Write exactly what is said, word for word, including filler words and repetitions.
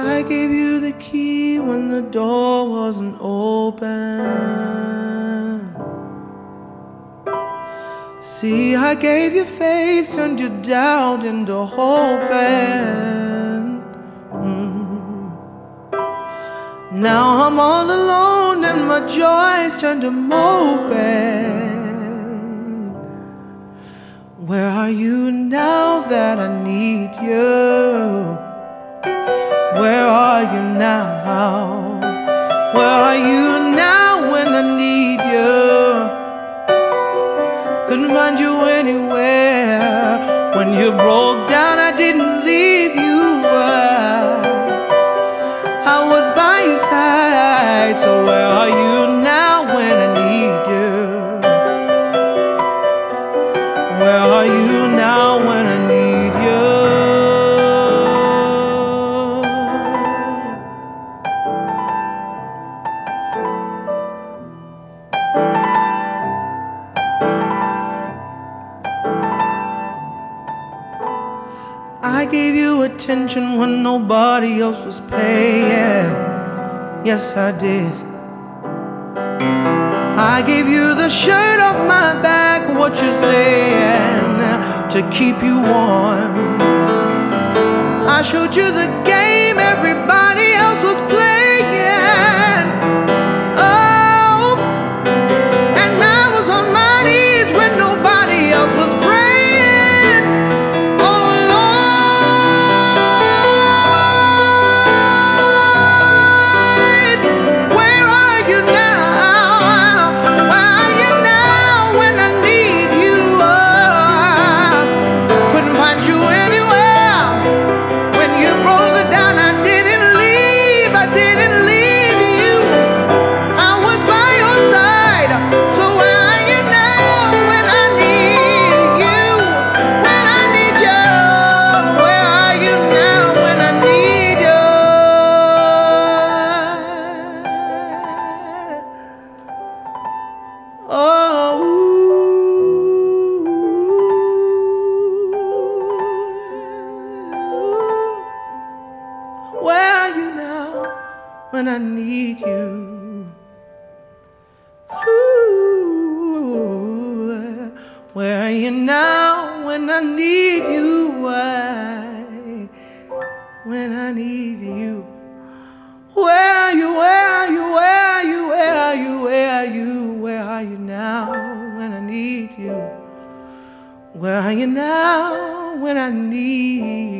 I gave you the key when the door wasn't open. See, I gave you faith, turned your doubt into hope, and mm, now I'm all alone and my joys turned to moping. Where are you now that I need you? Where are you now? Where are you now when I need you? Couldn't find you anywhere. When you broke down, I didn't leave you. I was by your side. So where are you now when I need you? Where are you now when I need you? I gave you attention when nobody else was paying. Yes, I did. I gave you the shirt off my back, what you saying, to keep you warm. I showed you the game everybody else was playing. Oh, and I was on my knees when nobody else was praying. Oh, where are you now when I need you? Ooh, where are you now when I need you? Why, when I need you? Where are you? Where are you? Where are you? Where are you? Where are you? Where are you now when I need you? Where are you now when I need you?